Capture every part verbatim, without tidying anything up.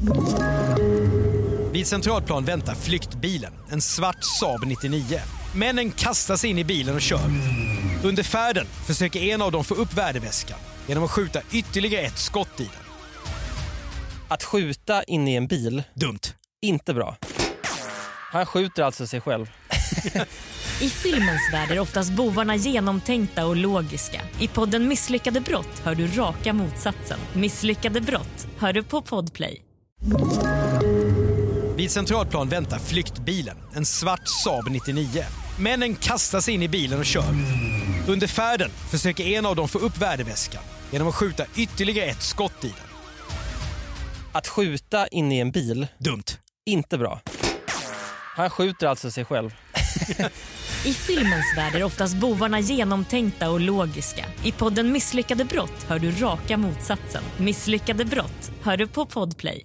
Vid Centralplan väntar flyktbilen, en svart Saab nittionio. Männen kastar sig in i bilen och kör. Under färden försöker en av dem få upp värdeväskan genom att skjuta ytterligare ett skott i den. Att skjuta in i en bil, dumt. Inte bra. Han skjuter alltså sig själv. I filmens värld är oftast bovarna genomtänkta och logiska. I podden Misslyckade brott hör du raka motsatsen. Misslyckade brott hör du på Podplay. Vid Centralplan väntar flyktbilen, en svart Saab nittionio. Männen kastar sig in i bilen och kör. Under färden försöker en av dem få upp värdeväskan genom att skjuta ytterligare ett skott i den. Att skjuta in i en bil, dumt. Inte bra. Han skjuter alltså sig själv. I filmens värld är oftast bovarna genomtänkta och logiska. I podden Misslyckade brott hör du raka motsatsen. Misslyckade brott hör du på Podplay.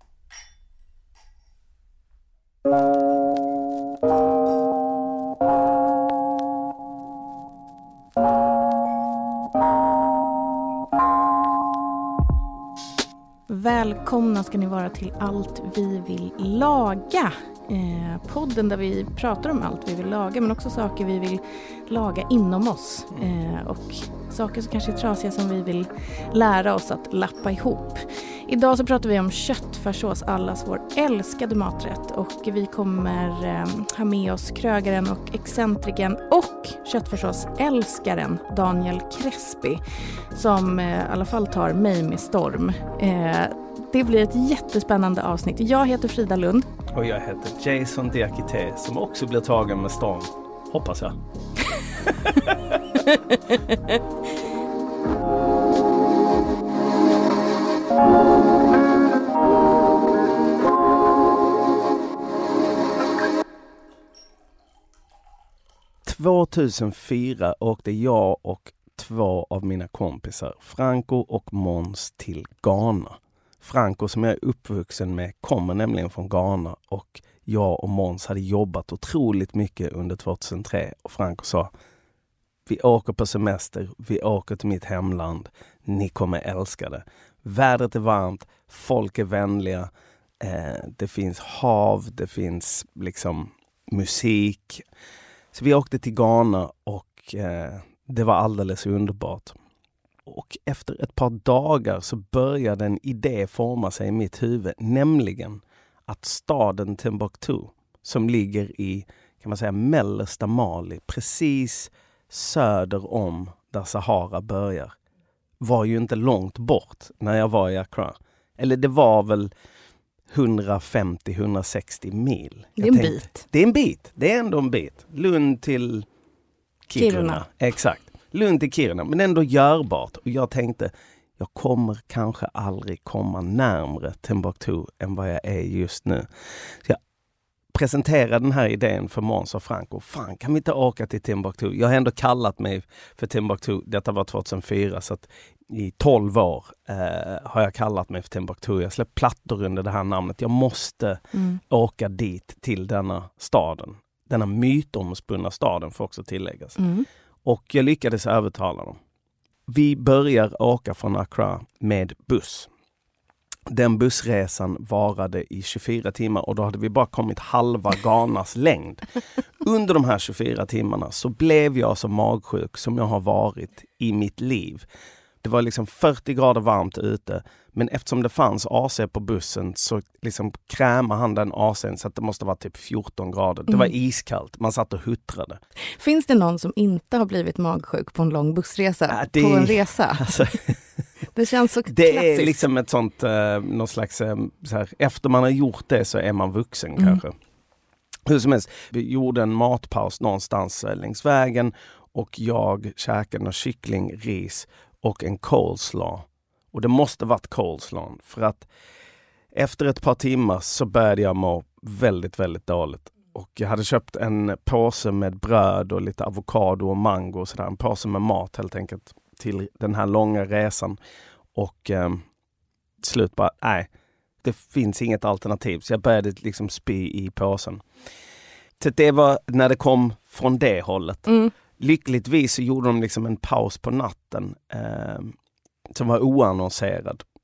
Välkomna ska ni vara till Allt vi vill laga. Eh, podden där vi pratar om allt vi vill laga, men också saker vi vill laga inom oss. Eh, och saker som kanske är trasiga som vi vill lära oss att lappa ihop. Idag så pratar vi om köttfärssås, allas vår älskade maträtt. Och vi kommer eh, ha med oss krögaren och excentriken och köttfärssås-älskaren Daniel Crespi. Som eh, i alla fall tar mig med storm. Eh, det blir ett jättespännande avsnitt. Jag heter Frida Lund. Och jag heter Jason Diakité som också blir tagen med storm. Hoppas jag. tvåtusenfyra åkte jag och två av mina kompisar, Franco och Måns, till Ghana. Franco, som jag är uppvuxen med, kommer nämligen från Ghana, och jag och Måns hade jobbat otroligt mycket under tjugohundratre, och Franco sa: vi åker på semester, vi åker till mitt hemland, ni kommer älska det. Vädret är varmt, folk är vänliga, eh, det finns hav, det finns liksom musik. Så vi åkte till Ghana och eh, det var alldeles underbart. Och efter ett par dagar så började en idé forma sig i mitt huvud, nämligen att staden Timbuktu, som ligger i, kan man säga, mellersta Mali, precis söder om där Sahara börjar, var ju inte långt bort när jag var i Accra. Eller det var väl hundrafemtio till hundrasextio mil. Det är en tänkte, bit. Det är en bit. Det är ändå en bit. Lund till Kiruna. Kiruna. Exakt. Lund till Kiruna, men ändå görbart. Och jag tänkte, jag kommer kanske aldrig komma närmare Timbuktu än vad jag är just nu. Så jag presenterade den här idén för Måns och Franco. Fan, kan vi inte åka till Timbuktu? Jag har ändå kallat mig för Timbuktu. Detta var tjugohundrafyra, så att i tolv år eh, har jag kallat mig för Timbuktu. Jag släppt plattor under det här namnet. Jag måste mm. åka dit till denna staden. Denna mytomspunna staden får också tilläggas. Mm. Och jag lyckades övertala dem. Vi börjar åka från Accra med buss. Den bussresan varade i tjugofyra timmar och då hade vi bara kommit halva Ghanas längd. Under de här tjugofyra timmarna så blev jag så magsjuk som jag har varit i mitt liv. Det var liksom fyrtio grader varmt ute, men eftersom det fanns A C på bussen så liksom krämade han den A C:n så att det måste vara typ fjorton grader. Det var iskallt, man satt och huttrade. Finns det någon som inte har blivit magsjuk på en lång bussresa? Ja, det, på en resa? Alltså, det känns så det klassiskt. Är liksom ett sånt, eh, någon slags, eh, så här, efter man har gjort det så är man vuxen mm. kanske. Hur som helst, vi gjorde en matpaus någonstans eh, längs vägen och jag käkade någon kyckling, ris och en coleslaw. Och det måste varit coleslaw, för att efter ett par timmar så började jag må väldigt, väldigt dåligt. Och jag hade köpt en påse med bröd och lite avokado och mango och sådär. En påse med mat helt enkelt till den här långa resan. Och eh, slut bara, nej, det finns inget alternativ. Så jag började liksom spy i påsen. Så det var när det kom från det hållet. Mm. Lyckligtvis så gjorde de liksom en paus på natten eh, som var oannonserad.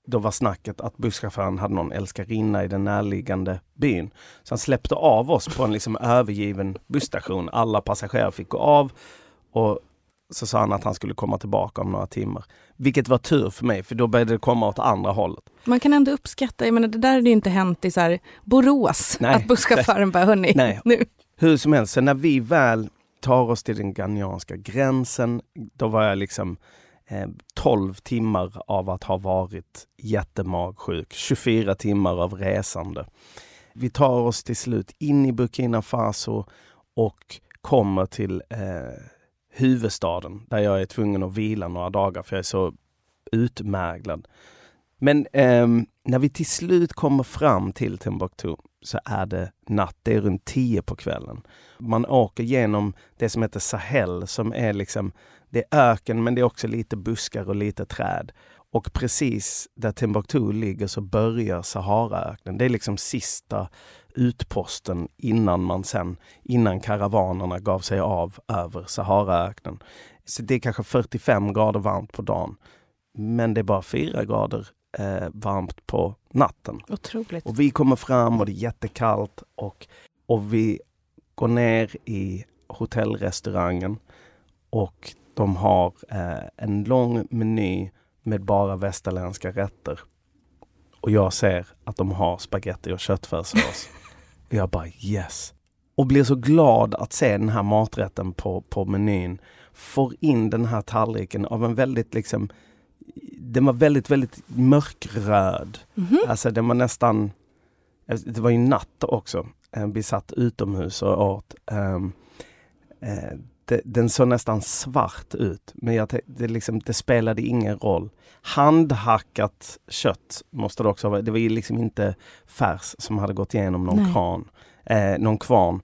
då var snacket att busschauffören hade någon älskarinna i den närliggande byn. Så han släppte av oss på en liksom övergiven busstation. Alla passagerare fick gå av och så sa han att han skulle komma tillbaka om några timmar. Vilket var tur för mig, för då började det komma åt andra hållet. Man kan ändå uppskatta, jag menar, det där är det ju inte hänt i så här Borås, nej, att busschauffören bara, hörni, nej. nu. Hur som helst, så när vi väl tar oss till den ghanianska gränsen, då var jag liksom eh, tolv timmar av att ha varit jättemagsjuk, tjugofyra timmar av resande. Vi tar oss till slut in i Burkina Faso och kommer till eh, huvudstaden där jag är tvungen att vila några dagar för jag är så utmärglad. Men eh, när vi till slut kommer fram till Timbuktu så är det natt, det är runt tio på kvällen. Man åker genom det som heter Sahel som är liksom, det är öken men det är också lite buskar och lite träd. Och precis där Timbuktu ligger så börjar Saharaöknen. Det är liksom sista utposten innan man sen, innan karavanerna gav sig av över Saharaöknen. Så det är kanske fyrtiofem grader varmt på dagen. Men det är bara fyra grader eh, varmt på natten. Otroligt. Och vi kommer fram och det är jättekallt och, och vi går ner i hotellrestaurangen och de har eh, en lång meny med bara västerländska rätter. Och jag ser att de har spaghetti och köttfärssås. Och jag bara yes. Och blir så glad att se den här maträtten på, på menyn. Får in den här tallriken av en väldigt liksom, den var väldigt, väldigt mörkröd. Mm-hmm. Alltså den var nästan, det var ju natt också. Vi satt utomhus och åt. Um, uh, det, den såg nästan svart ut. Men jag, det, liksom, det spelade ingen roll. Handhackat kött måste det också vara. Det var ju liksom inte färs som hade gått igenom någon kran. Eh, någon kvarn.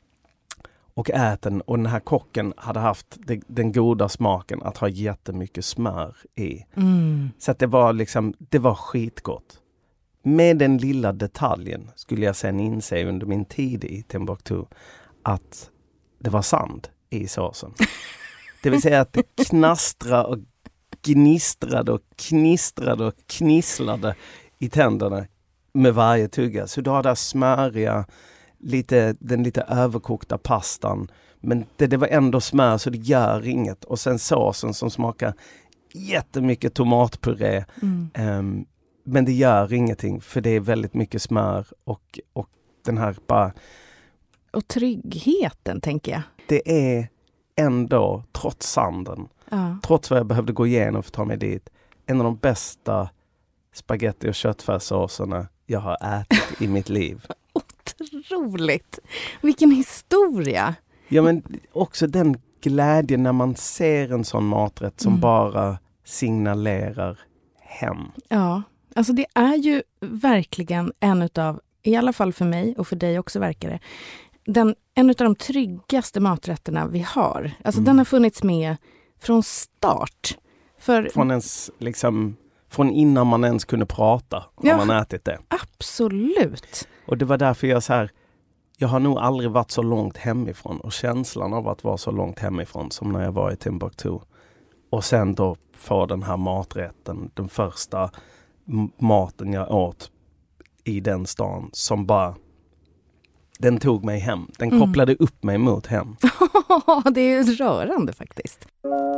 Och äten. Och den här kocken hade haft det, den goda smaken att ha jättemycket smör i. Mm. Så att det var liksom, det var skitgott. Med den lilla detaljen skulle jag sen inse under min tid i Timbuktu att det var sand i såsen. Det vill säga att det knastrade och gnistrade och knistrade och knisslade i tänderna med varje tugga. Så du har där smöriga, lite, den lite överkokta pastan. Men det, det var ändå smör så det gör inget. Och sen såsen som smakar jättemycket tomatpuré. Mm. Um, men det gör ingenting för det är väldigt mycket smör och, och den här bara... Och tryggheten, tänker jag. Det är ändå, trots sanden, ja. Trots vad jag behövde gå igenom för att ta mig dit, en av de bästa spaghetti- och köttfärssåserna jag har ätit i mitt liv. Otroligt! Vilken historia! Ja, men också den glädjen när man ser en sån maträtt som mm. bara signalerar hem. Ja, alltså det är ju verkligen en utav, i alla fall för mig och för dig också verkar det, den, en av de tryggaste maträtterna vi har. Alltså mm. den har funnits med från start. För... Från, ens, liksom, från innan man ens kunde prata om ja, man ätit det. Absolut. Och det var därför jag så här, jag har nog aldrig varit så långt hemifrån. Och känslan av att vara så långt hemifrån som när jag var i Timbuktu. Och sen då få den här maträtten, den första maten jag åt i den stan som bara... Den tog mig hem. Den mm. kopplade upp mig mot hem. Det är ju rörande faktiskt.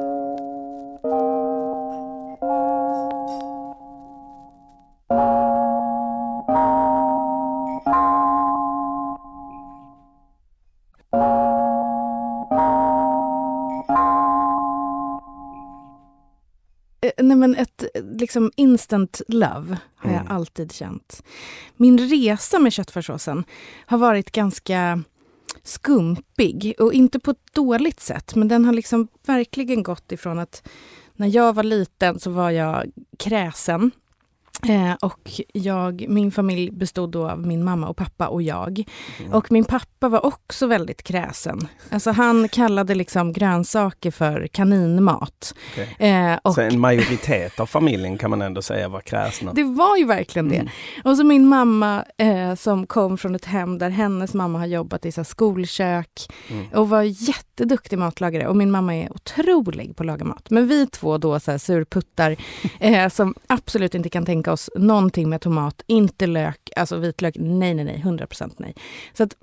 Nej, men ett liksom instant love har jag mm. alltid känt. Min resa med köttfärssåsen har varit ganska skumpig och inte på ett dåligt sätt, men den har liksom verkligen gått ifrån att när jag var liten så var jag kräsen. Eh, och jag, min familj bestod då av min mamma och pappa och jag. Mm. Och min pappa var också väldigt kräsen. Alltså han kallade liksom grönsaker för kaninmat. Okay. Eh, och så en majoritet av familjen kan man ändå säga var kräsna. Det var ju verkligen det. Mm. Och så min mamma eh, som kom från ett hem där hennes mamma har jobbat i så här skolkök. Mm. Och var jätteduktig matlagare. Och min mamma är otrolig på att laga mat. Men vi två då så här surputtar eh, som absolut inte kan tänka tänka oss någonting med tomat, inte lök, alltså vitlök, nej, nej, nej, hundra procent nej. Så att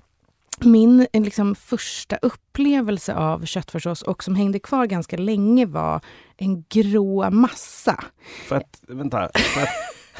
min liksom, första upplevelse av köttfärssås och som hängde kvar ganska länge var en grå massa. För att, vänta, för att,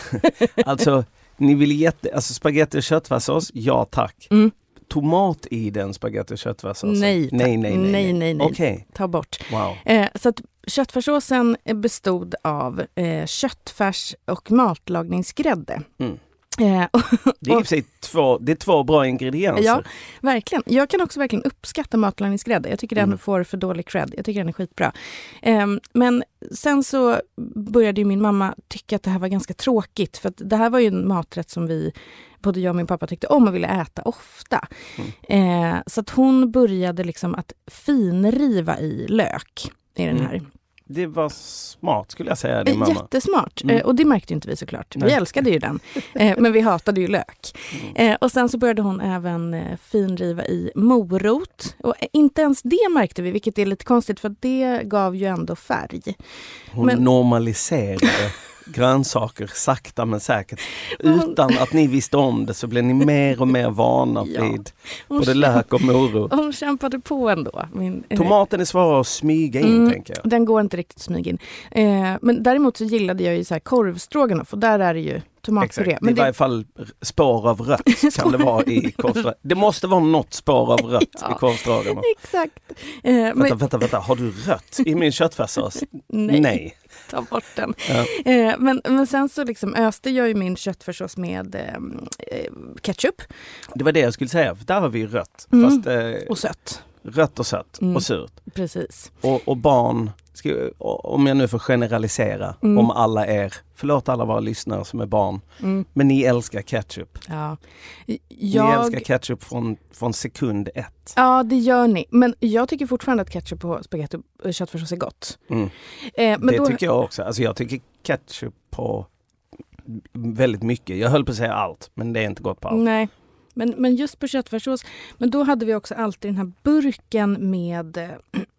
alltså, ni vill jätte, alltså spagetti och köttfärssås, ja tack. Mm. Tomat i den spagetti och köttfärssåsen? Nej, nej, nej, nej. nej, nej, nej. Okay. Ta bort. Wow. Eh, så att köttfärssåsen bestod av eh, köttfärs och matlagningsgrädde. Mm. Eh, och, det är i och för sig två, det är två bra ingredienser. Ja, verkligen. Jag kan också verkligen uppskatta matlagningsgrädde. Jag tycker den Mm. får för dålig cred. Jag tycker den är skitbra. Eh, men sen så började ju min mamma tycka att det här var ganska tråkigt. För att det här var ju en maträtt som vi, både jag och min pappa tyckte om och ville äta ofta. Mm. Eh, så att hon började liksom att finriva i lök i den här. Mm. Det var smart skulle jag säga, din mamma. Jättesmart. Mm. Eh, och det märkte inte vi såklart. Nej. Vi älskade ju den. Eh, men vi hatade ju lök. Mm. Eh, och sen så började hon även eh, finriva i morot. Och inte ens det märkte vi, vilket är lite konstigt för det gav ju ändå färg. Hon men... normaliserade grönsaker sakta men säkert. Utan att ni visste om det så blev ni mer och mer vana vid ja. både kämp- lök och morot. Hon kämpade på ändå. Min, Tomaten är svårare att smyga in, mm, tänker jag. Den går inte riktigt att smyga in. Eh, men däremot så gillade jag ju så här korvstroganoff, och där är det ju tomatpuré. Men det är i varje fall spår av rött kan det vara i korvstroganoff. Det måste vara något spår av rött ja, i korvstroganoff. Exakt. Eh, vänta, men... vänta, vänta. Har du rött i min köttfärssås? Nej. Nej. Ta bort den. Ja. Eh, men, men sen så liksom öste jag ju min köttfärssås med eh, ketchup. Det var det jag skulle säga, för där har vi rött. Mm. Fast, eh, och sött. Rött och sött mm. och surt. Precis. Och, och barn, ska, om jag nu får generalisera, mm. om alla er, förlåt alla våra lyssnare som är barn, mm. men ni älskar ketchup. Ja. Jag... Ni älskar ketchup från, från sekund ett. Ja, det gör ni. Men jag tycker fortfarande att ketchup på spagetti och köttfärssås är gott. Mm. Eh, men det då... tycker jag också. Alltså jag tycker ketchup på väldigt mycket. Jag höll på att säga allt, men det är inte gott på allt. Nej. Men, men just på köttfärssås, men då hade vi också alltid den här burken med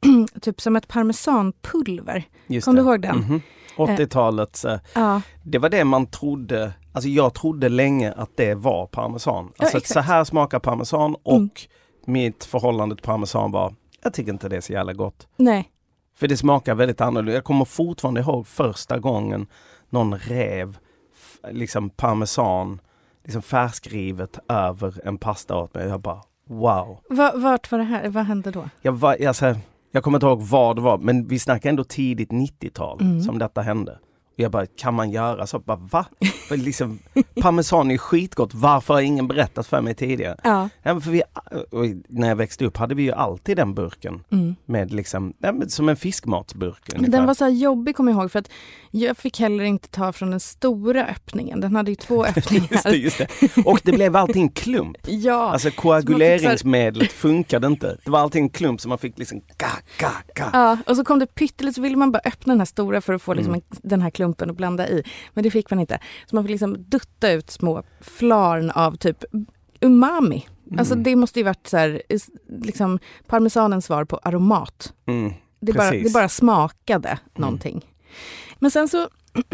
typ som ett parmesanpulver. Just Kom det. du ihåg den? Mm-hmm. åttiotalet, eh, ja. Det var det man trodde, alltså jag trodde länge att det var parmesan. Alltså ja, så här smakar parmesan och mm. mitt förhållande till parmesan var, jag tycker inte det är så jävla gott. Nej. För det smakar väldigt annorlunda. Jag kommer fortfarande ihåg första gången någon rev liksom parmesan liksom färskrivet över en pasta åt mig. Jag bara, wow. Va, vart var det här? Vad hände då? Jag, var, alltså, jag kommer inte ihåg vad det var, men vi snackar ändå tidigt nittiotal mm. som detta hände. Och jag bara, kan man göra så? Bara, va? För liksom, parmesan är skitgott. Varför har ingen berättat för mig tidigare? Ja. Ja, för vi, när jag växte upp hade vi ju alltid den burken. Mm. Med liksom, ja, som en fiskmatsburk. Ungefär. Den var så här jobbig, kommer jag ihåg. För att jag fick heller inte ta från den stora öppningen. Den hade ju två öppningar. just det, just det. Och det blev alltid en klump. Ja. Alltså koaguleringsmedlet funkade inte. Det var alltid en klump som man fick liksom ga, ga, ga. Ja, och så kom det pyttelite, så ville man bara öppna den här stora för att få liksom mm. en, den här klumpen och blanda i. Men det fick man inte. Så man fick liksom dutta ut små flarn av typ umami. Mm. Alltså det måste ju varit så här, liksom parmesanens svar på aromat. Mm. Det, bara, det bara smakade mm. någonting. Men sen så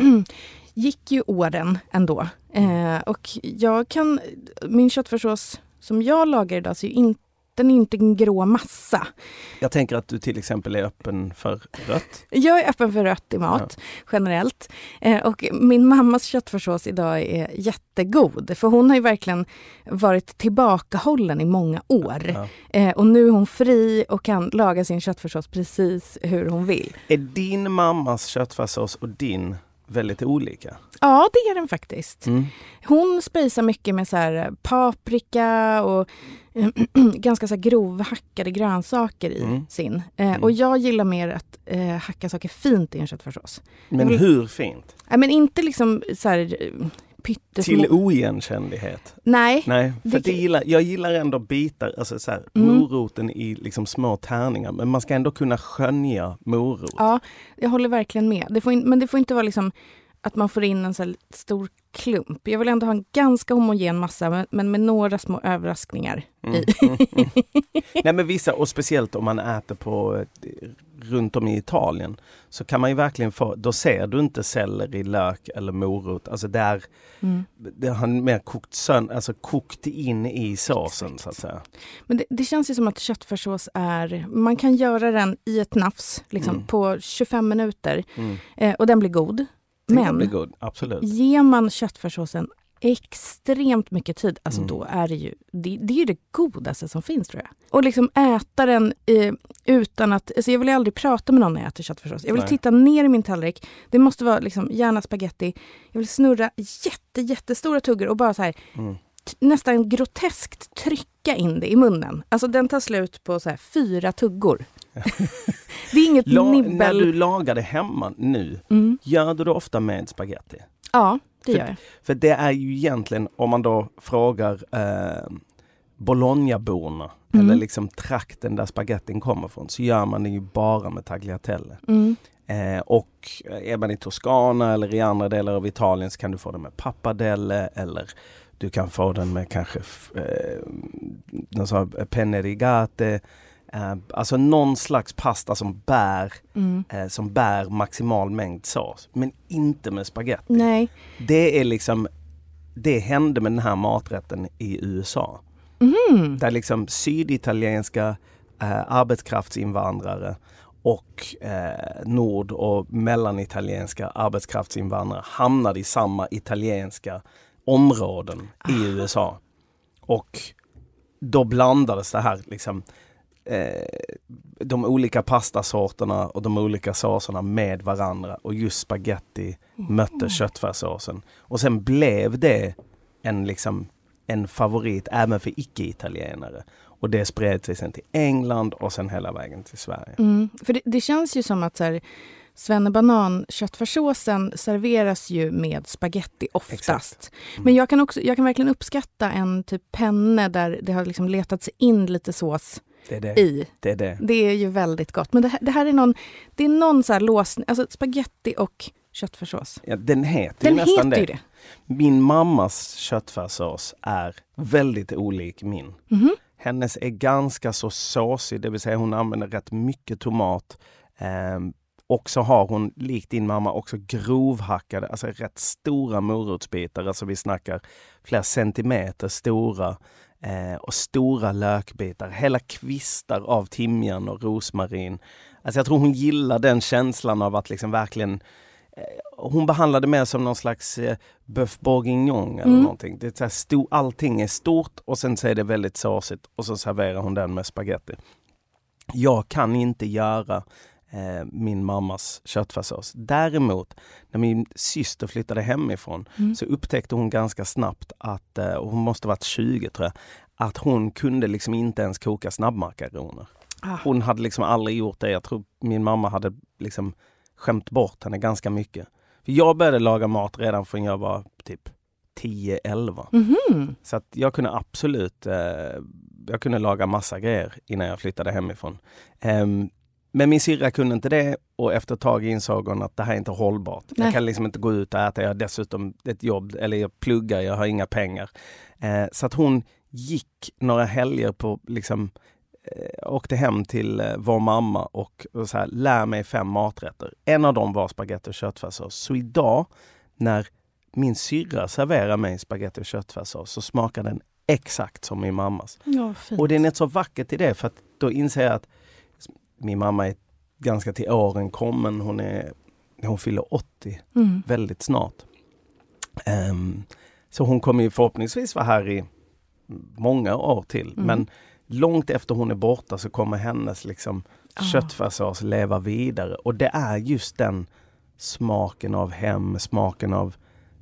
gick ju åren ändå. Eh, och jag kan, min köttfärssås som jag lagar idag så är ju inte den är inte en grå massa. Jag tänker att du till exempel är öppen för rött. Jag är öppen för rött i mat, ja. generellt. Eh, och min mammas köttfärssås idag är jättegod. För hon har ju verkligen varit tillbakahållen i många år. Ja. Eh, och nu är hon fri och kan laga sin köttfärssås precis hur hon vill. Är din mammas köttfärssås och din väldigt olika? Ja, det är den faktiskt. Mm. Hon spejsar mycket med så här paprika och ganska så här grovhackade grönsaker i mm. sin. Eh, mm. Och jag gillar mer att eh, hacka saker fint i en köttfärssås. Men vill, hur fint? Nej, men inte liksom så här pyttesmå. Till oigenkännlighet? Nej. Nej, för det... gillar, jag gillar ändå bitar, alltså så här, mm. moroten i liksom små tärningar. Men man ska ändå kunna skönja morot. Ja, jag håller verkligen med. Det får in, men det får inte vara liksom att man får in en så här stor klump. Jag vill ändå ha en ganska homogen massa, men, men med några små överraskningar Mm, i. mm, mm. Nej, men vissa, och speciellt om man äter på runt om i Italien, så kan man ju verkligen få, då ser du inte selleri, lök eller morot. Alltså där, Mm. det har mer kokt sönder, alltså kokt in i såsen. Exakt. Så att säga. Men det, det känns ju som att köttfärssås är, man kan göra den i ett nafs liksom, Mm. på tjugofem minuter Mm. eh, och den blir god. Det Men blir god, absolut. ger man köttfärssåsen extremt mycket tid, alltså Mm. då är det ju det, det är ju det godaste som finns, tror jag. Och liksom äta den eh, utan att, alltså jag vill aldrig prata med någon när jag äter köttfärssås. Jag vill Nej. titta ner i min tallrik. Det måste vara liksom gärna spaghetti. Jag vill snurra jätte jättestora tuggor och bara så här Mm. t- nästan groteskt trycka in det i munnen. Alltså den tar slut på så här fyra tuggor. Det är inget La, nibbel. när du lagar det hemma nu, Mm. gör du det ofta med spaghetti? Ja, det För- gör jag. För det är ju egentligen, om man då frågar eh, Bolognaborna, Mm. eller liksom trakten där spagettin kommer från, så gör man det ju bara med tagliatelle. Mm. Eh, och är man i Toscana eller i andra delar av Italien, så kan du få den med pappadelle, eller du kan få den med kanske eh, någon sån här penne rigate. Eh, alltså någon slags pasta som bär, Mm. eh, som bär maximal mängd sås, men inte med spaghetti. Nej. Det är liksom, det hände med den här maträtten i U S A. Mm. Där liksom syditalienska eh, arbetskraftsinvandrare och eh, nord- och mellanitalienska arbetskraftsinvandrare hamnade i samma italienska områden i U S A. Och då blandades det här liksom eh, de olika pastasorterna och de olika såserna med varandra, och just spaghetti mötte köttfärssåsen. Och sen blev det en liksom en favorit även för icke-italienare. Och det spred sig sen till England och sen hela vägen till Sverige. Mm. För det, det känns ju som att så här, svennebanan, köttfärssåsen serveras ju med spaghetti oftast. Exakt. Mm. Men jag kan också, jag kan verkligen uppskatta en typ penne där det har liksom letats in lite sås Det är det. i. Det är det. Det är ju väldigt gott. Men det här, det här är någon, det är någon så här låsning, alltså spaghetti och köttfärssås. Ja, den heter Den ju nästan heter ju det. det. Min mammas köttfärssås är väldigt olik min. Mhm. Hennes är ganska så såsig, det vill säga hon använder rätt mycket tomat. Ehm, och så har hon, likt din mamma, också grovhackade, alltså rätt stora morotsbitar. Alltså vi snackar flera centimeter stora. Eh, och stora lökbitar. Hela kvistar av timjan och rosmarin. Alltså jag tror hon gillar den känslan av att liksom verkligen... Eh, hon behandlade mer som någon slags eh, bœuf bourguignon eller Mm. någonting. Det är så här sto- allting är stort och sen så är det väldigt såsigt. Och så serverar hon den med spaghetti. Jag kan inte göra eh, min mammas köttfärssås. Däremot, när min syster flyttade hemifrån Mm. så upptäckte hon ganska snabbt att, eh, och hon måste varit tjugo tror jag, att hon kunde liksom inte ens koka snabbmakaroner. Ah. Hon hade liksom aldrig gjort det. Jag tror min mamma hade liksom skämt bort henne ganska mycket. För jag började laga mat redan från jag var typ tio elva. Mhm. Så att jag kunde absolut eh, jag kunde laga massa grejer innan jag flyttade hemifrån. Ehm, men min syrra kunde inte det, och efter ett tag insåg hon att det här är inte hållbart. Nej. Jag kan liksom inte gå ut och äta. Jag har dessutom ett jobb, eller jag pluggar, jag har inga pengar. Eh, så att hon gick några helger på liksom eh, åkte hem till eh, vår mamma och, och så här, lär mig fem maträtter. En av dem var spaghetti och köttfärssås. Så idag när min syrra serverar mig spaghetti och köttfärssås så smakar den exakt som min mammas. Ja, fint. Och det är inte så vackert i det, för att då inser jag att min mamma är ganska till åren kommen. Hon, är, hon fyller åttio Mm. väldigt snart. Ehm, så hon kommer ju förhoppningsvis vara här i många år till. Mm. Men långt efter hon är borta så kommer hennes liksom Ah. köttfärssås leva vidare. Och det är just den smaken av hem, smaken av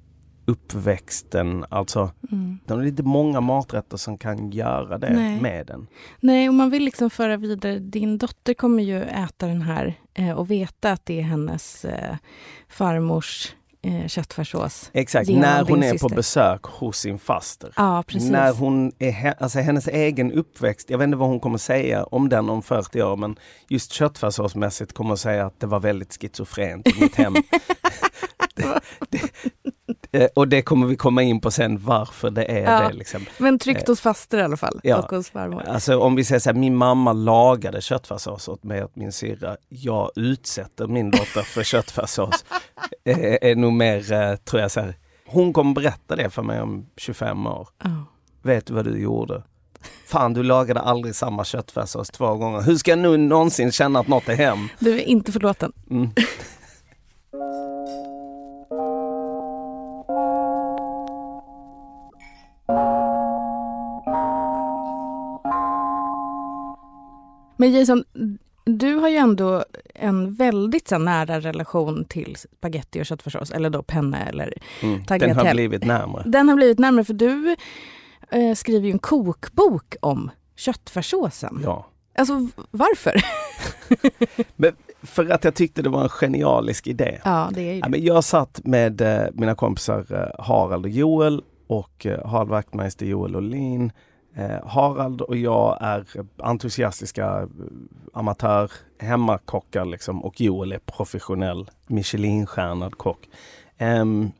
uppväxten. Alltså, Mm. det är inte många maträtter som kan göra det Nej. med den. Nej, och man vill liksom föra vidare. Din dotter kommer ju äta den här eh, och veta att det är hennes eh, farmors eh, köttfärssås. Exakt, Genom när hon din är syster. på besök hos sin faster. Ja, precis. När hon är, he- alltså hennes egen uppväxt, jag vet inte vad hon kommer säga om den om fyrtio år, men just köttfärssåsmässigt kommer hon säga att det var väldigt schizofrent i mitt hem. det, det, och det kommer vi komma in på sen, varför det är ja, det. Liksom. Men tryggt hos faster i alla fall. Ja, och hos farmor. alltså om vi säger så här, min mamma lagade köttfärssås åt mig och min syrra. Jag utsätter min dotter för köttfärssås. är, är nog mer, eh, tror jag så här. Hon kommer berätta det för mig om tjugofem år. Oh. Vet du vad du gjorde? Fan, du lagade aldrig samma köttfärssås två gånger. Hur ska jag nu någonsin känna att något är hem? Du är inte förlåten. Mm. Men Jason, du har ju ändå en väldigt så nära relation till spaghetti och köttfärssås, eller då penne eller mm. tagliatelle. Den har blivit närmare. Den har blivit närmare för du eh, skriver ju en kokbok om köttfärssåsen. Ja. Alltså varför? Men för att jag tyckte det var en genialisk idé. Ja, det är ju det. Ja, men jag satt med eh, mina kompisar eh, Harald och Joel och eh, Harald Wachtmeister, Joel Olin. Eh, Harald och jag är entusiastiska amatör hemmakockar liksom, och Joel är professionell Michelinstjärnad kock. Um,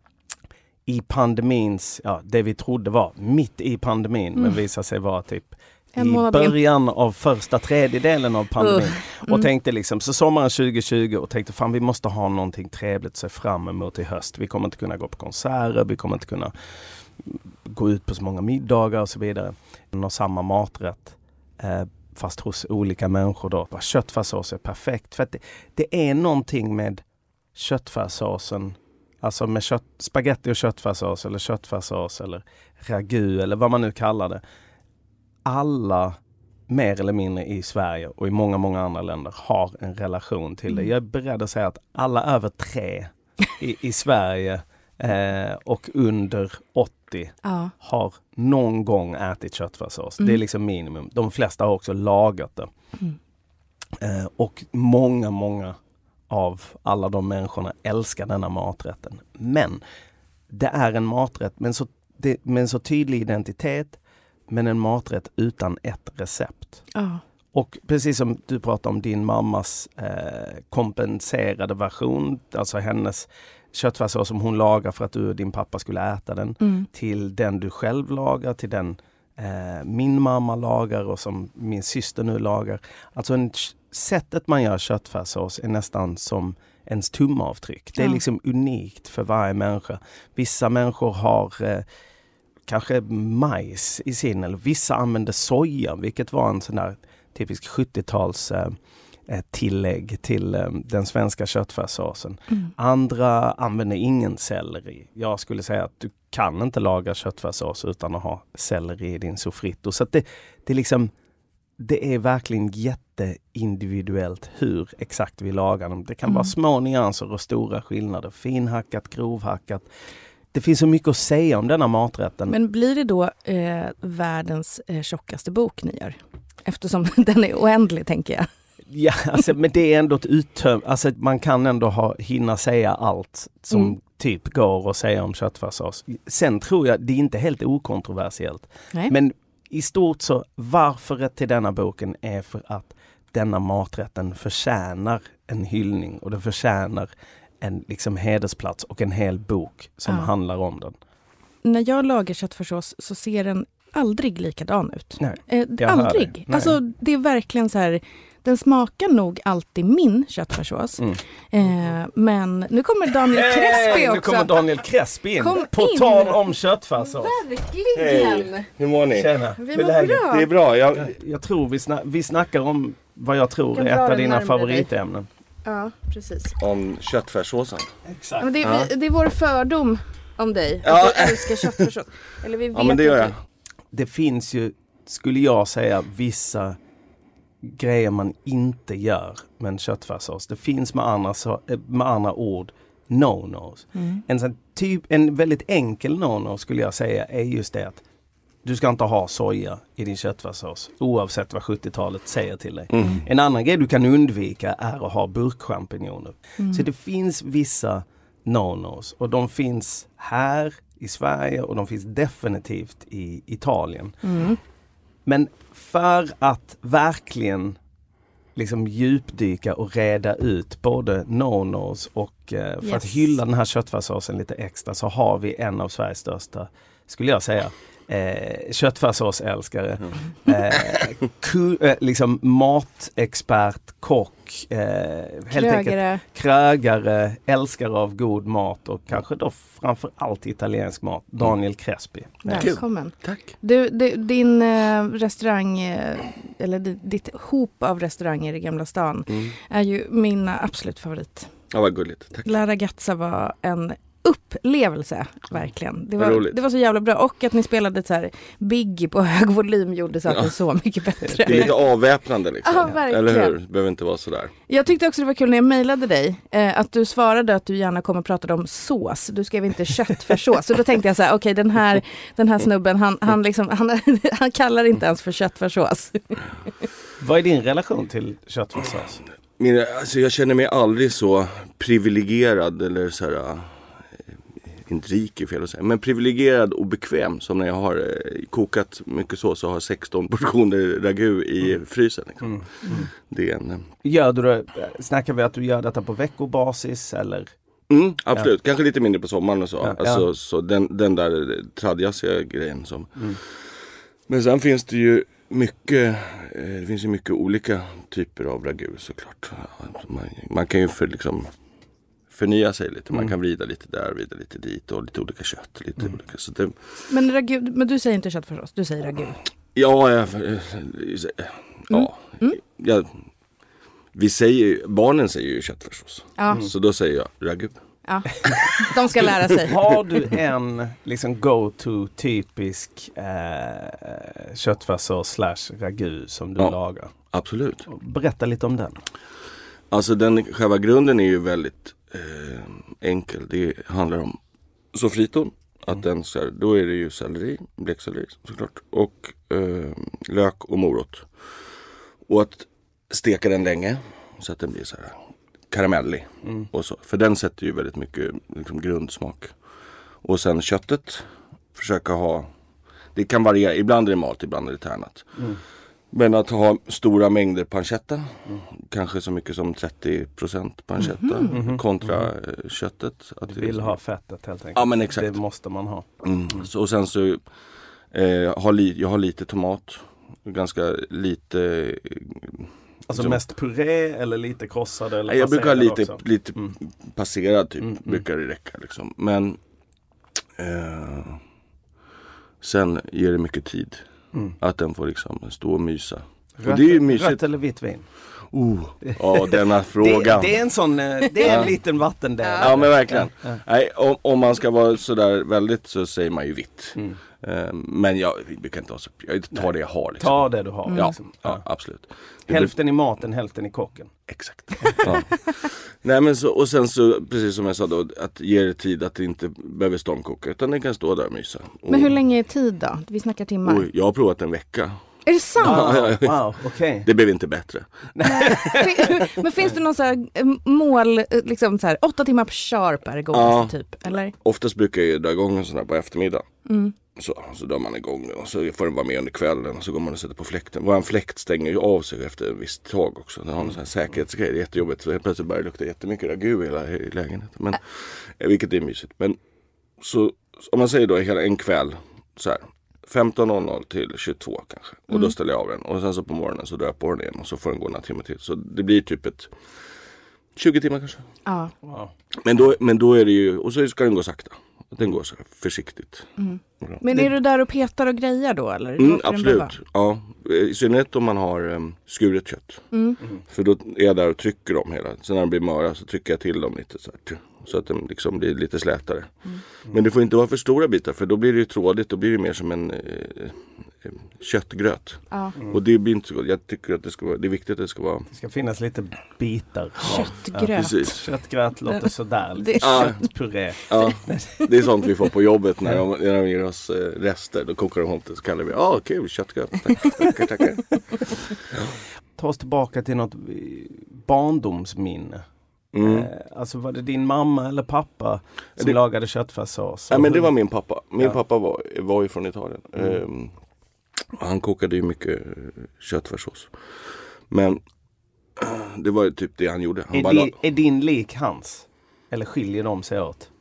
I pandemins, ja det vi trodde var mitt i pandemin mm. men visade sig vara typ en i början in. av första tredjedelen av pandemin. Uh, mm. Och tänkte liksom, så sommaren tjugo tjugo och tänkte fan vi måste ha någonting trevligt att se fram emot i höst. Vi kommer inte kunna gå på konserter, vi kommer inte kunna gå ut på så många middagar och så vidare. Och samma maträtt eh, fast hos olika människor då. Köttfärssås är perfekt för att det, det är någonting med köttfärssåsen, alltså med kött, spaghetti och köttfärssås eller köttfärssås eller ragu eller vad man nu kallar det. Alla mer eller mindre i Sverige och i många, många andra länder har en relation till det. Jag är beredd att säga att alla över tre i, i Sverige eh, och under åttio ja. har någon gång ätit köttfärssås. Mm. Det är liksom minimum. De flesta har också lagat det. Mm. Eh, och många, många av alla de människorna älskar denna maträtten. Men det är en maträtt med så, det, med en så tydlig identitet, men en maträtt utan ett recept. Oh. Och precis som du pratade om din mammas eh, kompenserade version, alltså hennes köttfärssås som hon lagar för att du och din pappa skulle äta den, mm. till den du själv lagar, till den eh, min mamma lagar och som min syster nu lagar. Alltså en, sättet man gör köttfärssås är nästan som ens tumavtryck. Det är ja. liksom unikt för varje människa. Vissa människor har eh, kanske majs i sin, eller vissa använder soja, vilket var en sån där typisk sjuttio-tals eh, tillägg till eh, den svenska köttfärssåsen. Mm. Andra använder ingen selleri. Jag skulle säga att du kan inte laga köttfärssås utan att ha selleri i din sofrito. Så att det, det, är liksom, det är verkligen jätteindividuellt hur exakt vi lagar dem. Det kan mm. vara små nyanser och stora skillnader. Finhackat, grovhackat. Det finns så mycket att säga om denna maträtten. Men blir det då eh, världens eh, tjockaste bok ni gör? Eftersom den är oändlig, tänker jag. Ja, alltså, men det är ändå ett uttöm... Alltså, man kan ändå ha, hinna säga allt som mm. typ går att säga om köttfärssås. Sen tror jag det är inte helt okontroversiellt. Nej. Men i stort så, varför till denna boken är för att denna maträtten förtjänar en hyllning och det förtjänar en liksom hedersplats och en hel bok som ja. handlar om den. När jag lagar köttfärssås så ser den aldrig likadan ut. Nej, eh, aldrig. Det. Alltså det är verkligen så här, den smakar nog alltid min köttfärssås. Mm. Eh, men nu kommer Daniel hey, Crespi också. Nu kommer Daniel Crespi in. Kom på in. tal om köttfärssås. Verkligen. Hey, hur mår ni? Tjena. Vi mår bra. Det är bra. Jag, jag, jag tror vi, sna- vi snackar om vad jag tror är ett av dina favoritämnen. Ja, precis. Om köttfärssåsen. Exakt. Men det, är, ja. det är vår fördom om dig. Ja. Att du älskar köttfärssås. Eller vi vet ja, men det gör jag. Du... Det finns ju, skulle jag säga, vissa grejer man inte gör med en köttfärssås. Det finns med andra, så, med andra ord no-nos. Mm. En, sån typ, en väldigt enkel no-no skulle jag säga är just det att du ska inte ha soja i din köttfärssås oavsett vad sjuttio-talet säger till dig. Mm. En annan grej du kan undvika är att ha burkchampinjoner. Mm. Så det finns vissa no-nos och de finns här i Sverige och de finns definitivt i Italien. Mm. Men för att verkligen liksom djupdyka och reda ut både no-nos och eh, för Yes. att hylla den här köttfärssåsen lite extra så har vi en av Sveriges största, skulle jag säga, eh, köttfärssåsälskare. Mm. Eh, ku, eh, liksom matexpert, kock, eh, helt Krögare. enkelt krögare, älskare av god mat och kanske då framför allt italiensk mat. Daniel Crespi. Välkommen. Tack. Du, du, din eh, restaurang, eh, eller di- ditt hop av restauranger i Gamla stan Mm. är ju mina absolut favorit. Ja, vad gulligt. Tack. La Ragazza var en upplevelse, verkligen. Det Vad var, roligt. det var så jävla bra. Och att ni spelade så här Biggie på hög volym gjorde saken Ja. så mycket bättre. Det är lite avväpnande liksom. Ja, verkligen. Eller hur? Det behöver inte vara sådär. Jag tyckte också det var kul när jag mejlade dig eh, att du svarade att du gärna kommer att prata om sås. Du skrev inte köttfärssås. Så då tänkte jag så här, okej okay, den, här, den här snubben han, han, liksom, han, han kallar inte ens för köttfärssås. Vad är din relation till köttfärssås? Min, alltså jag känner mig aldrig så privilegierad eller så här, äh, inte rik är fel att säga, men privilegierad och bekväm som när jag har äh, kokat mycket sås och har sexton portioner ragu i mm. frysen. Liksom. Mm. Mm. Det är en... Äh... Gör du det, snackar vi att du gör detta på veckobasis eller? Mm, absolut, ja. Kanske lite mindre på sommaren och så. Ja, alltså, ja. så den, den där tradjasiga grejen som... Mm. Men sen finns det ju mycket, det finns ju mycket olika typer av ragu såklart. Man, man kan ju för, liksom förnya sig lite. Man Mm. kan vrida lite där, vrida lite dit och lite olika kött. Lite Mm. olika, så det, Men, ragu, men du säger inte köttfärssås, du säger ragu. ja, jag, ja, Mm. ja, vi säger, barnen säger ju köttfärssås. Ja. Så då säger jag ragu. Ja. De ska lära sig. Har du en liksom go-to typisk eh, köttfärssås slash ragu som du Ja. lagar? Absolut. Berätta lite om den. Alltså den själva grunden är ju väldigt eh, enkel. Det handlar om sofriton. Att den så här, då är det ju selleri, bläckselleri såklart. Och eh, lök och morot. Och att steka den länge så att den blir så här karamellig. Mm. Och så. För den sätter ju väldigt mycket liksom, grundsmak. Och sen köttet. Försöka ha, det kan variera. Ibland är det mat, ibland är det tärnat. Mm. Men att ha stora mängder pancetta, mm. kanske så mycket som trettio procent pancetta Mm-hmm. kontra Mm-hmm. köttet. Att Du vill ha fettet helt enkelt. Ja, men exakt. Det måste man ha. Mm. Så, och sen så eh, har li, jag har lite tomat, ganska lite... Alltså som, mest puré eller lite krossad eller jag brukar ha lite, också? lite Mm. passerad typ, Mm, mm. brukar det räcka liksom. Men eh, sen ger det mycket tid. Mm. Att den får liksom stå och mysa. Rött, och det är ju mysigt. Rött eller vitt vin? Oh, ja, denna frågan. Det, det är en sån, eh, det är en liten vattendel. Ja, men verkligen. Ja, ja. Nej, om, om man ska vara sådär väldigt så säger man ju vitt. Mm. Eh, men jag brukar inte ha så, jag tar Nej. det jag har liksom. Ta det du har. Ja, Liksom. ja, absolut. Det Hälften i maten, hälften i kocken. Exakt. Ja. Nej, men så, och sen så, precis som jag sa då, att ge det tid att det inte behöver stormkoka, utan den kan stå där och mysa. Och, Men hur länge är tid då? Vi snackar timmar. och jag har provat en vecka. Är det sant? Wow, wow okej. Det blev inte bättre. Men finns det någon så här eh, mål, eh, liksom så här, åtta timmar på sharp är det godaste Ja. typ, eller? Oftast brukar jag ju dra igång en sån här på eftermiddag. Mm. Så, så drar man igång den och så får den vara med under kvällen och så går man och sätter på fläkten. Vår fläkt stänger ju av sig efter en viss tag också. Den har en sån här säkerhetsgrej, det är jättejobbigt. Så helt plötsligt börjar det lukta jättemycket ragu i hela i lägenheten. Men, äh. Vilket är mysigt. Men så om man säger då hela en kväll så här. femton noll noll till tjugotvå kanske. Och Mm. då ställer jag av den. Och sen så på morgonen så drar jag på den igen. Och så får den gå några timmar till. Så det blir typ ett tjugo timmar kanske. Ja. Wow. Men då, men då är det ju, och så ska den gå sakta. Den går så här försiktigt. Mm. Bra. Men är du där och petar och grejer då, eller? Mm, Låter den behöva? absolut. Ja, i synnerhet om man har um, skuret kött. Mm. För då är jag där och trycker dem hela. Sen när de blir möra så trycker jag till dem lite så här. Så att de liksom blir lite slätare. Mm. Men det får inte vara för stora bitar. För då blir det ju trådigt. Då blir det mer som en eh, eh, köttgröt. Ja. Mm. Och det blir inte så gott. Jag tycker att det ska vara, det är viktigt att det ska vara. Det ska finnas lite bitar. av- Köttgröt. Ja, Precis. köttgröt låter sådär. Det är Ja. Köttpuré. Ja, det är sånt vi får på jobbet när de, när de ger oss eh, rester. Då kokar de ihop det så kallar vi, ja ah, okej, okay, köttgröt. Tack, tackar, tackar. Ta oss tillbaka till något barndomsminne. Mm. Eh, alltså var det din mamma eller pappa som Det- lagade köttfärssås? Ja, men det var min pappa. Min Ja. pappa var, var ju från Italien. Mm. Ehm, han kokade ju mycket eh, köttfärssås. Men det var typ det han gjorde. Han är, bara din, lag... är din lik hans? Eller skiljer de sig åt?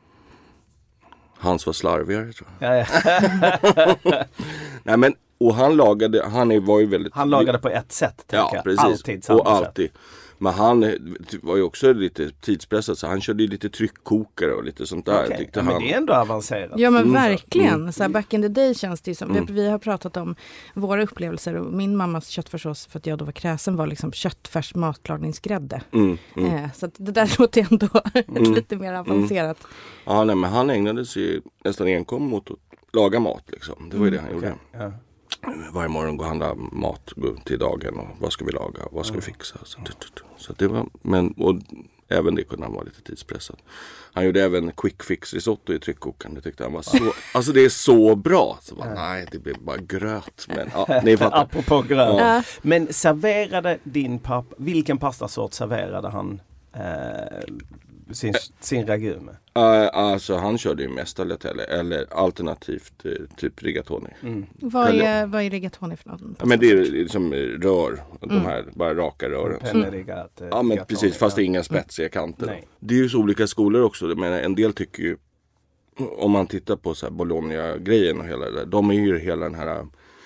Hans var slarvigare tror jag. Ja, ja. Nej men, och han lagade, han är, var ju väldigt... Han lagade på ett sätt, tänker ja, jag. precis. Alltid samma och alltid. sätt. Men han var ju också lite tidspressad, så han körde ju lite tryckkokare och lite sånt där. Okay. Tyckte Ja, han. men det är ändå avancerat. Ja men Mm. verkligen. Mm. Så här, back in the day känns det ju som, Mm. vi, vi har pratat om våra upplevelser och min mammas köttfärssås för att jag då var kräsen var liksom köttfärs matlagningsgrädde. Mm, mm. Eh, så att det där låter ändå Mm. lite mer avancerat. Ja, nej, men han ägnade sig nästan enkom mot att laga mat liksom. Det var ju det han gjorde. Okay. Ja. Varje morgon gå och handla mat, gå till dagen och vad ska vi laga, vad ska vi fixa. Så, så det var, men, och även det kunde han vara lite tidspressad. Han gjorde även quick fix risotto i tryckkokaren. Det tyckte han var så, alltså det är så bra. Så bara, nej, det blev bara gröt. Men ja, ni fattar. Apropå gröt. Ja. Men serverade din pappa, vilken pastasort serverade han eh, sin, sin ragu med? Uh, alltså han körde ju mest tagliatelle eller alternativt uh, typ rigatoni. Mm. Vad är, vad är rigatoni för något? Ja, men det är liksom rör, de här bara raka rören. Penne rigat, Ja men precis, fast det är inga spetsiga kanter. Nej. Det är ju så olika skolor också. Men en del tycker ju, om man tittar på så här Bologna-grejen och hela det där, de är ju hela den här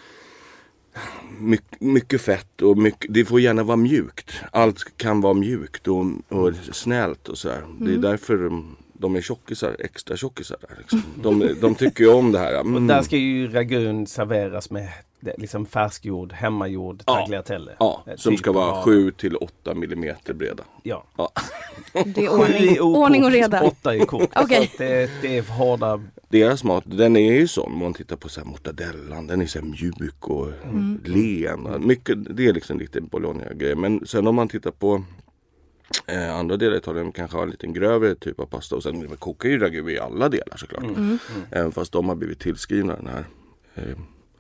mycket, mycket fett och mycket, det får gärna vara mjukt. Allt kan vara mjukt och, och snällt och så här. Mm. Det är därför de, de är tjockisar, extra tjockisar där liksom. de, de tycker ju om det här. Mm. Och där ska ju ragun serveras med liksom färskgjord, hemmagjord Ja. tagliatelle. Ja, Eh, som typ ska vara av- sju till åtta millimeter breda. Ja. Ja. Det är Sju ordning, i okokt, ordning och reda. åtta i kokt. Okej. Så det, det är hårda. Deras mat, den är ju sån, om man tittar på så här mortadellan, den är så här mjuk och Mm. len. Mycket, det är liksom lite Bologna-grejer. Men sen om man tittar på eh, andra delar i Italien, kanske har en liten grövre typ av pasta. Och sen kokar ju ragu i alla delar såklart. Mm. Även fast de har blivit tillskrivna den här eh,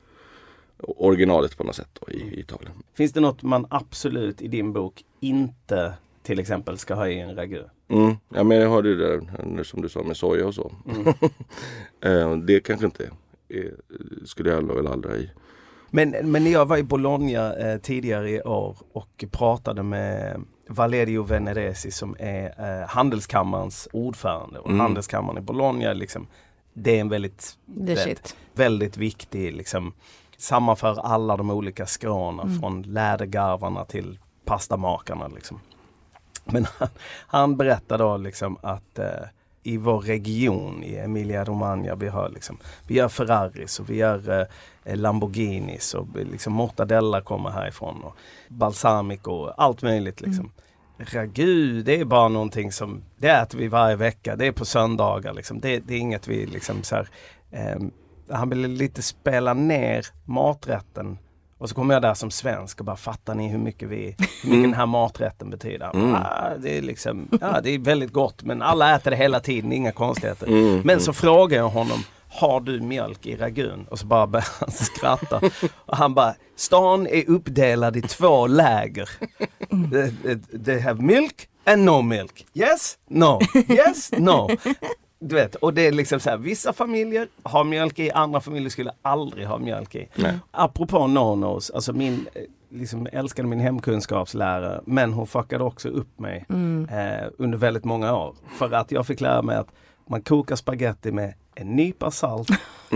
originalet på något sätt då, i, i Italien. Finns det något man absolut i din bok inte till exempel ska ha i en ragu? Mm. Ja men jag hörde ju det där som du sa med soja och så. Mm. eh, det kanske inte är, skulle jag väl aldrig i. Men, men när jag var i Bologna eh, tidigare i år och pratade med Valerio Veneresi som är eh, handelskammarens ordförande. Och Mm. handelskammaren i Bologna, liksom, det är en väldigt, Det är väldigt, shit. väldigt viktig, liksom, sammanför alla de olika skråna Mm. från lädergarvarna till pastamakarna. Liksom. Men han, han berättade då liksom att eh, i vår region i Emilia Romagna vi har liksom, vi gör Ferraris och vi gör eh, Lamborghinis och liksom mortadella kommer härifrån och balsamico och allt möjligt liksom. Mm. Ragu, det är bara någonting som det äter vi varje vecka, det är på söndagar liksom. Det, det är inget vi liksom så här, eh, han ville lite spela ner maträtten. Och så kommer jag där som svensk och bara, fattar ni hur mycket vi, hur mycket Mm. den här maträtten betyder? Mm. Ah, det är liksom, ja det är väldigt gott, men alla äter det hela tiden, inga konstigheter. Mm. Men så frågar jag honom, har du mjölk i ragun? Och så bara börjar han skratta. Och han bara, stan är uppdelad i två läger. They, they have milk and no milk. Yes, no, yes, no. Du vet, och det är liksom så här, vissa familjer har mjölk i, andra familjer skulle aldrig ha mjölk i. Nej. Apropå no-nos, alltså min, eh, liksom älskade min hemkunskapslärare, men hon fuckade också upp mig Mm. eh, under väldigt många år. För att jag fick lära mig att man kokar spaghetti med en nypa salt,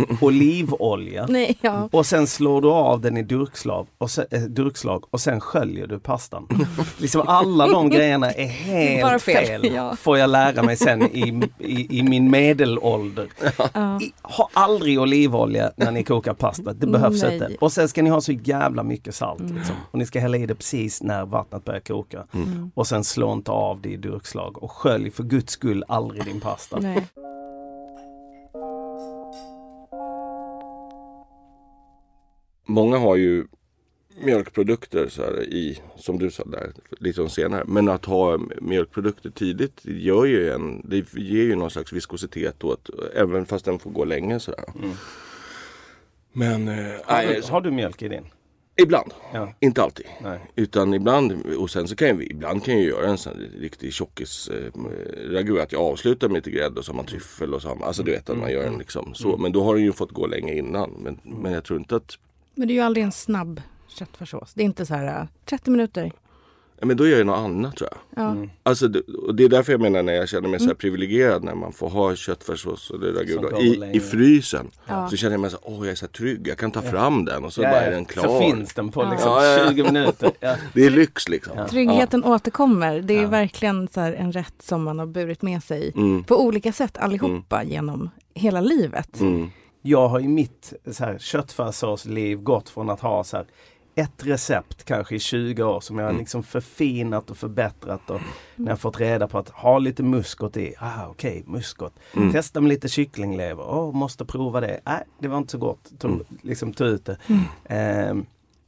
olivolja Nej, ja. och sen slår du av den i durkslag och sen, eh, durkslag och sen sköljer du pastan. Liksom alla de grejerna är helt Bara fel, fel, ja. får jag lära mig sen i, i, i min medelålder. Ja. I, ha aldrig olivolja när ni kokar pasta, det behövs Nej. inte. Och sen ska ni ha så jävla mycket salt. Liksom. Och ni ska hälla i det precis när vattnet börjar koka. Mm. Och sen slå inte av det i durkslag. Och skölj för guds skull aldrig din pasta. Nej. Många har ju mjölkprodukter så här, i, som du sa där, lite senare. Men att ha mjölkprodukter tidigt gör ju en, det ger ju någon slags viskositet åt, även fast den får gå länge så här. Mm. Men eh, Har, nej, du, har du mjölk i din? ibland, Ja. inte alltid. Nej. Utan ibland, och sen så kan jag, ibland kan jag göra en sån här riktig tjockis eh, ragu, att jag avslutar med lite grädde och så har man tryffel och så har man, alltså du vet att man gör en liksom så. Men då har den ju fått gå länge innan. Men, men jag tror inte att Men det är ju aldrig en snabb köttfärssås. Det är inte så här äh, trettio minuter. Men då gör jag något annat tror jag. Ja. Mm. Alltså, det, och det är därför jag menar när jag känner mig så här privilegierad när man får ha köttfärssås och det där gud, i, i frysen. Ja. Så känner jag mig så åh jag är så här trygg, jag kan ta Ja. fram den och så Ja, bara är den klar. Så finns den på liksom Ja, ja, ja. tjugo minuter. Ja. Det är lyx liksom. Ja. Tryggheten återkommer. Det är Ja. verkligen så här en rätt som man har burit med sig Mm. på olika sätt allihopa genom hela livet. Mm. Jag har i mitt så här, köttfärssåsliv gått från att ha så här, ett recept kanske i tjugo år som jag har Mm. liksom förfinat och förbättrat och när jag fått reda på att ha lite muskot i. Ah, okej, okay, muskot. Mm. Testa med lite kycklinglever. Åh, oh, måste prova det. Nej, det var inte så gott. Tog, Mm. liksom tog ut det. Mm. Eh,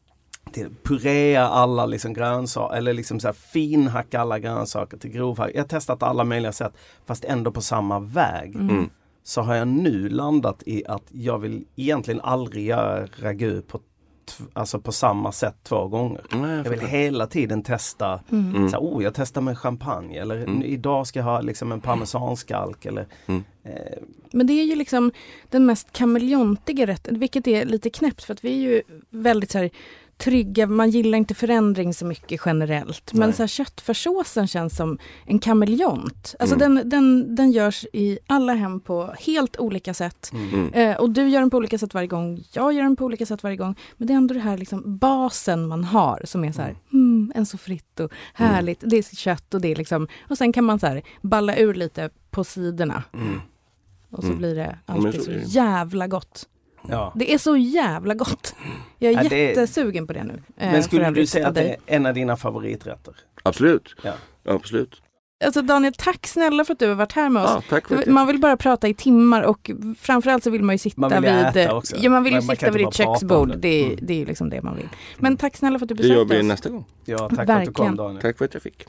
till purea alla liksom grönsaker eller liksom så här finhacka alla grönsaker till grovhack. Jag har testat alla möjliga sätt fast ändå på samma väg. Mm. Så har jag nu landat i att jag vill egentligen aldrig göra ragu på, t- alltså på samma sätt två gånger. Nej, Jag vill fattar. hela tiden testa. Mm. Så, oh, jag testar med champagne eller Mm. idag ska jag ha liksom en parmesanskalk eller Mm. eh, Men det är ju liksom den mest kameleontiga rätten, vilket är lite knäppt för att vi är ju väldigt så här trygga, man gillar inte förändring så mycket generellt. Men Nej. så här, köttfärssåsen känns som en kameleont. Alltså Mm. den, den, den görs i alla hem på helt olika sätt. Mm. Eh, och du gör den på olika sätt varje gång, jag gör den på olika sätt varje gång. Men det är ändå det här liksom basen man har som är så här, mm, en sofritto, härligt, det är kött och det är liksom, och sen kan man så här balla ur lite på sidorna. Mm. Och så Mm. blir det Ja, men alltid så så är det. jävla gott. ja. Det är så jävla gott. Jag är Ja, det är- jättesugen på det nu. eh, Men skulle för du övrigt säga av att det dig. är en av dina favoriträtter? Absolut. Ja. Absolut. Alltså Daniel, tack snälla för att du har varit här med oss. Ja, tack för det. Man vill bara prata i timmar och framförallt så vill man ju sitta Man vill ju vid... äta också. Ja, man vill ju Men man sitta kan vid inte ditt bara prata om köksbord. det. Det är, Mm. det är ju liksom det man vill. Men tack snälla för att du Det gör besökte vi oss. nästa gång. Ja, tack för att du Verkligen. kom Daniel. Tack för att jag fick.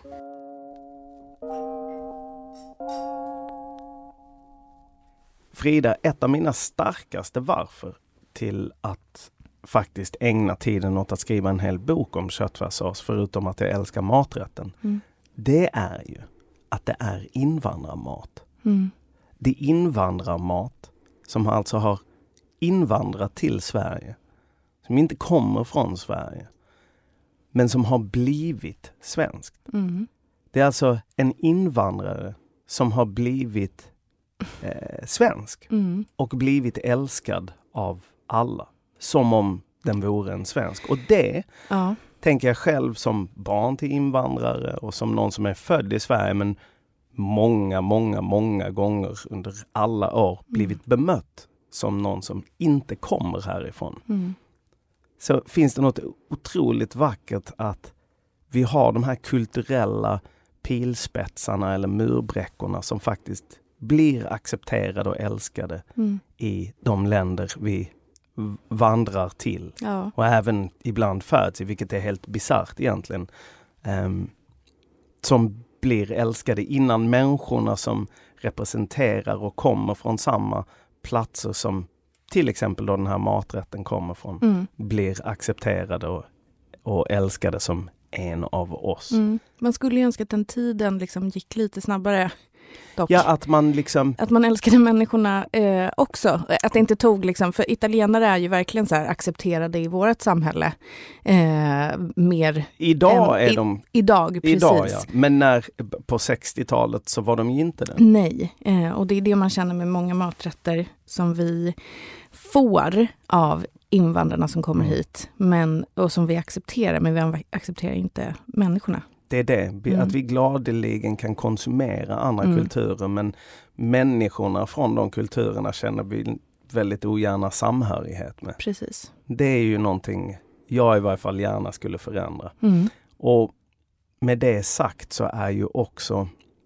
Frida, ett av mina starkaste varför till att faktiskt ägna tiden åt att skriva en hel bok om köttfärssås, förutom att jag älskar maträtten, Mm. det är ju att det är invandrarmat. Mm. Det är invandrarmat som alltså har invandrat till Sverige, som inte kommer från Sverige, men som har blivit svenskt. Mm. Det är alltså en invandrare som har blivit eh, svensk Mm. och blivit älskad av alla. Som om den vore en svensk. Och det Ja. tänker jag själv som barn till invandrare och som någon som är född i Sverige men många, många, många gånger under alla år blivit bemött som någon som inte kommer härifrån. Mm. Så finns det något otroligt vackert att vi har de här kulturella pilspetsarna eller murbräckorna som faktiskt blir accepterade och älskade Mm. i de länder vi v- vandrar till. Ja. Och även ibland föds i, vilket är helt bisarrt egentligen. Ehm, som blir älskade innan människorna som representerar och kommer från samma platser som till exempel då den här maträtten kommer från, Mm. blir accepterade och, och älskade som en av oss. Mm. Man skulle ju önska att den tiden liksom gick lite snabbare. Dock. Ja, att man liksom... Att man älskade människorna eh, också. Att det inte tog liksom, för italienare är ju verkligen så här accepterade i vårt samhälle. Eh, mer Idag än är i- de... idag, precis. Idag, ja. Men när, på sextiotalet så var de ju inte det. Nej, eh, och det är det man känner med många maträtter som vi får av invandrarna som kommer Mm. hit. Men, och som vi accepterar, men vi accepterar inte människorna. Det är det, vi- Mm. att vi gladeligen kan konsumera andra Mm. kulturer, men människorna från de kulturerna känner vi väldigt ogärna samhörighet med. Precis. Det är ju någonting jag i varje fall gärna skulle förändra. Mm. Och med det sagt så är ju också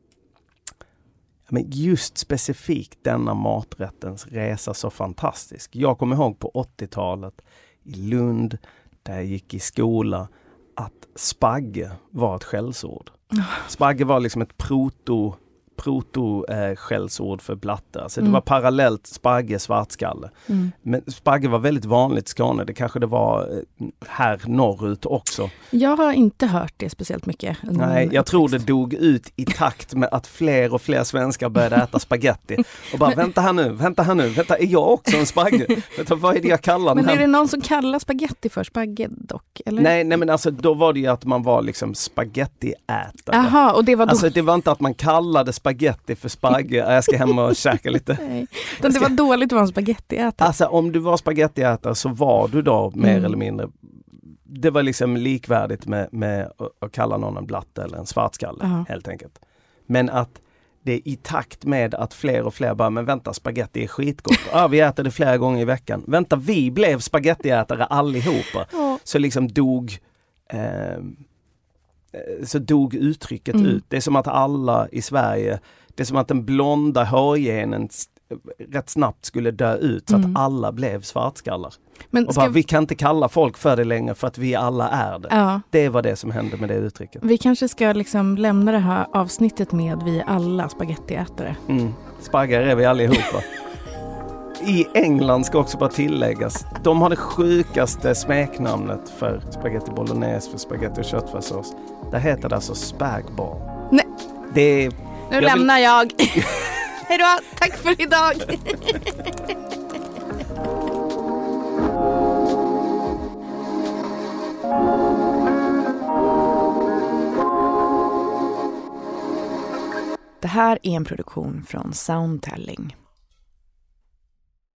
men just specifikt denna maträttens resa så fantastisk. Jag kommer ihåg på åttiotalet i Lund, där jag gick i skola, att spagge var ett skällsord. Spagge var liksom ett proto proto-skällsord för blatte. Alltså Mm. det var parallellt spagge, svartskalle. Mm. Men spagge var väldigt vanligt i Skåne. Det kanske det var eh, här norrut också. Jag har inte hört det speciellt mycket. under Nej, min jag tror det uppväxt. dog ut i takt med att fler och fler svenskar började äta spaghetti. Och bara, vänta här nu, vänta här nu, vänta, är jag också en spagge? Vänta, vad är det jag kallar den Men är här? det någon som kallar spaghetti för spagge dock? Eller? Nej, nej, men alltså då var det ju att man var liksom spagettiätare. Aha, och det var då... Alltså det var inte att man kallade spaghetti för spagge, jag ska hem och käka lite. Nej. Utan det var dåligt att vara en spagettiätare. Alltså om du var spagettiätare så var du då mer Mm. eller mindre, det var liksom likvärdigt med, med att, att kalla någon en blatte eller en svartskalle Aha. helt enkelt. Men att det i takt med att fler och fler bara, men vänta, spaghetti är skitgott. Ja, vi äter det flera gånger i veckan. Vänta, vi blev spagettiätare allihopa. Ja. Så liksom dog eh, så dog uttrycket Mm. ut. Det är som att alla i Sverige, det är som att den blonda hårgenen s- rätt snabbt skulle dö ut så Mm. att alla blev svartskallar. Men Och ska bara, vi kan inte kalla folk för det längre för att vi alla är det. Ja, Det var det som hände med det uttrycket. vi kanske ska liksom lämna det här avsnittet med vi är alla spagettiätare. Mm. Spaggar är vi allihopa. I England ska också bara tilläggas, de har det sjukaste smeknamnet för spaghetti bolognese, för spaghetti och köttfärssås. Där heter det alltså spagball. Nej. Det är... Nu Jag vill- lämnar jag. Hej då, tack för idag. Det här är en produktion från Soundtelling.